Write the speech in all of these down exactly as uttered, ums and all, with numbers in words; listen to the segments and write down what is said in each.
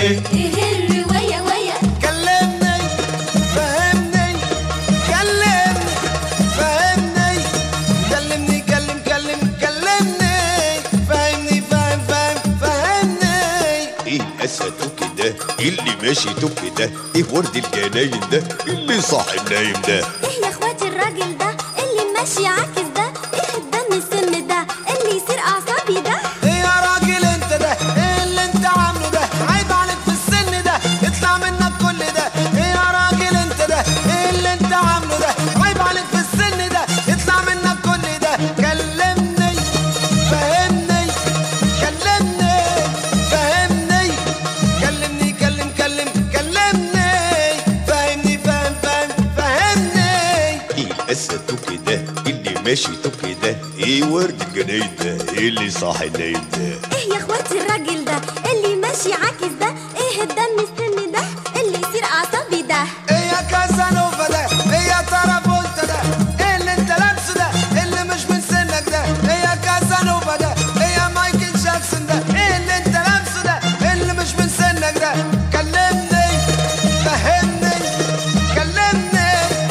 ايه ايه الرواية ويا؟ كلمني فهمني كلمني فهمني كلمني كلم كلم كلمني فهمني فهم فهم فهمني. ايه الاسد كده اللي ماشي كده؟ ايه ورد الجناين ده اللي صاحي النايم ده؟ ايه يا اخواتي الراجل ده اللي ماشي عاكس ده؟ ايه الدم السم ده اللي يصير اعصابي ده؟ ايه يا راجل انت ده؟ ايه اللي انت عامله ده؟ عيب عليك في السن ده، يطلع منك كل ده. ايه يا راجل انت ده؟ ايه اللي انت عامله ده؟ عيب عليك في السن ده، يطلع منك كل ده. كلمني فهمني كلمني فهمني كلمني كلم كلم كلمني فهمني فهم فهم فهمني. ايه الاسد كده اللي ماشي كده؟ ايه ورد الجناين ده اللي صاحي النايم ده؟ ايه يا اخواتي الراجل ده اللي ماشي عاكس ده؟ ايه الدم السم ده اللي يصير اعصابي ده؟ ايه يا كازانوفا ده؟ ايه يا ترافولتا ده؟ ايه اللي انت لابسه ده اللي مش من سنك ده؟ ايه يا كازانوفا ده؟ ايه يا مايكل جاكسون ده؟ ايه اللي انت لابسه ده اللي مش من سنك ده؟ كلمني فهمني كلمني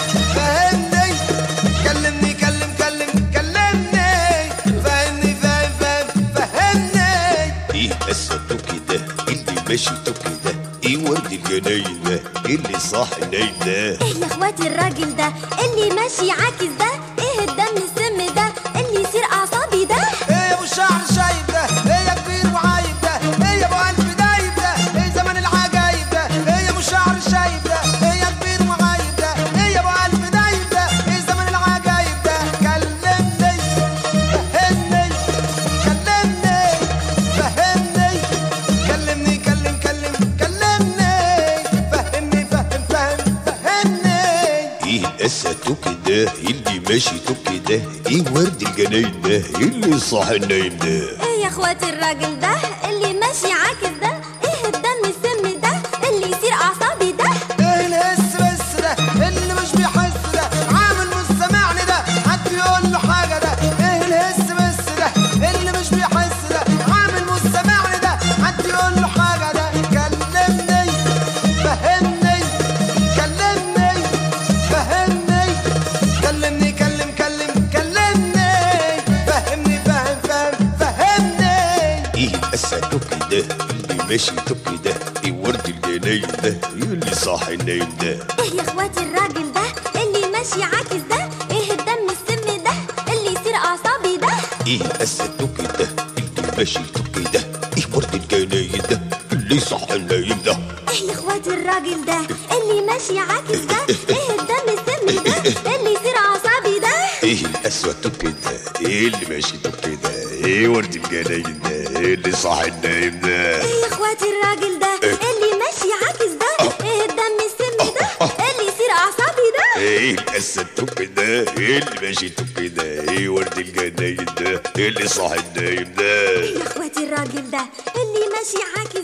فهمني كلمني كلم كلم كلمني فهمني فهم فهم فهمني. ايه الاسد كده اللي ماشي كده؟ ايه ورد الجناين ده اللي صاحي النايم ده؟ ايه يا اخواتي الراجل ده اللي ماشي عاكس ده؟ ايه الدم السم ده اللي يصير اعصابي ده؟ ايه يا ابو شعر شايب ده؟ ايه يا كبير وعايب ده؟ ايه يا ابو قلب دايب ده؟ ايه زمن العجايب ده؟ ايه يا ابو شعر شايب ده؟ ايه يا كبير وعايب ده؟ ايه يا ابو قلب دايب ده؟ ايه زمن العجايب ده؟ كلمني فهمني كلمني فهمني كلمني كلم كلم كلمني فهمني فهم فهم فهمني. ايه الاسد كده اللي ماشي كده؟ ايه ورد الجناين ده اللي صاحي النايم ده؟ ايه يا اخواتي الراجل ده اللي ماشي عاكس ده؟ ايه الدم السم ده اللي يصير اعصابي ده؟ ايه الهس بس ده اللي مش بيحس ده؟ عامل مش سامعني ده، حد يقول له حاجه ده. ايه الهس بس ده اللي مش بيحس ده؟ عامل مش سامعني ده، حد يقول له حاجه ده. كلمني فهمني كلمني فهمني كلمني كلم كلم كلمني فهمني فهم فهم فهمني. ايه الاسد كده اللي ماشي كده؟ ايه ورد الجناين ده اللي صاحي النايم ده؟ ايه يا اخواتي الراجل ده اللي ماشي عاكس ده؟ ايه الدم السم ده اللي يصير اعصابي ده؟ ايه الاسد كده اللي ماشي كده؟ ايه ورد الجناين ده اللي صاحي النايم ده؟ ايه يا اخواتي الراجل ده اللي ماشي عاكس ده؟ ايه الدم السم ده اللي يصير اعصابي ده؟ ايه الاسود كده ايه اللي ماشي كده؟ ايه ورد الجناين ده اللي صاحي النايم ده؟ ايه يا اخواتي الراجل ده اللي ماشي عاكس ده؟ ايه الدم السم ده اللي يصير اعصابي ده؟ ايه الاسد كده ايه اللي ماشي كده؟ ايه ورد الجناين ده اللي صاحي النايم ده؟ ايه يا اخواتي الراجل ده اللي ماشي عاكس